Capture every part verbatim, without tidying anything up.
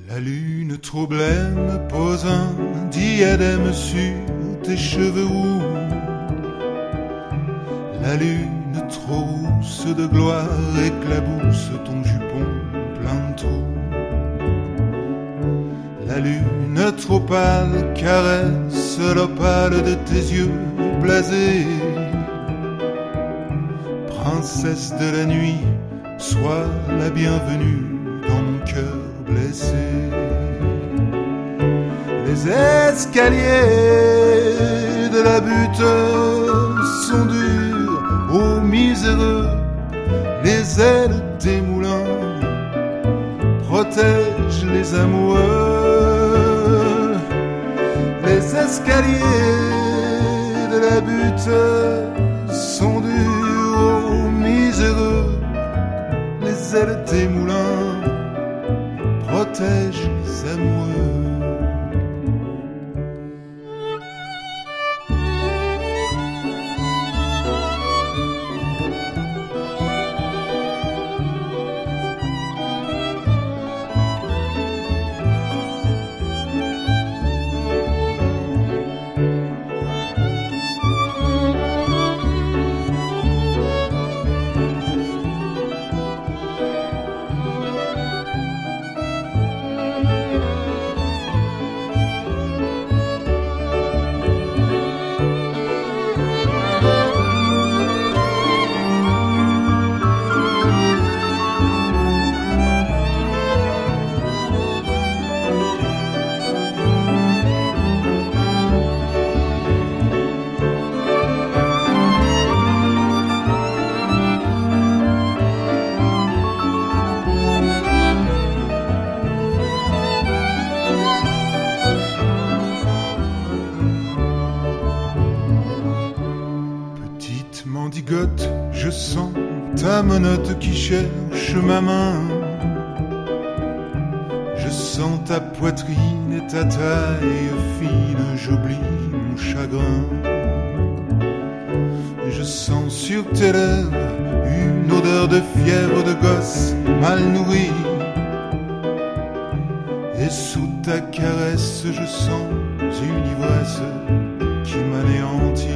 La lune trop blême pose un diadème sur tes cheveux roux. La lune trop rousse de gloire éclabousse ton jupon plein de trous. La lune trop pâle caresse l'opale de tes yeux blasés. Princesse de la nuit, sois la bienvenue dans mon cœur blessé. Les escaliers de la butte sont durs, ô miséreux. Les ailes des moulins protègent les amoureux. Les escaliers de la butte sont durs, ô miséreux. Les ailes des moulins protègent les amoureux. Mendigote, je sens ta menotte qui cherche ma main. Je sens ta poitrine et ta taille fine, j'oublie mon chagrin. Je sens sur tes lèvres une odeur de fièvre de gosse mal nourri. Et sous ta caresse, je sens une ivresse qui m'anéantit.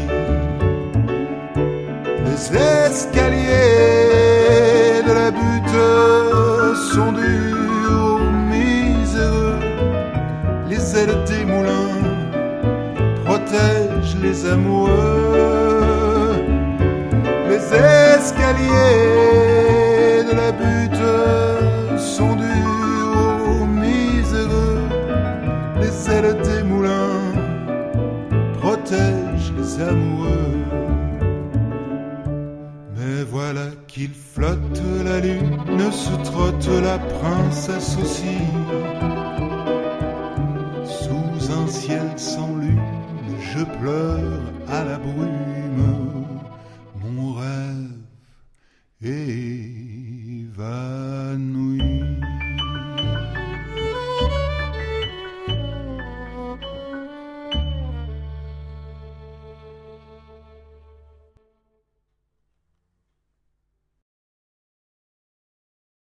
Les escaliers de la butte sont durs, ô miséreux. Les ailes des moulins protègent les amoureux. Les escaliers de la butte sont durs, ô miséreux. Les ailes des moulins protègent les amoureux. Mais voilà qu'il flotte, la lune se trotte, la princesse aussi. Sous un ciel sans lune, je pleure à la brume. Mon rêve évanoui.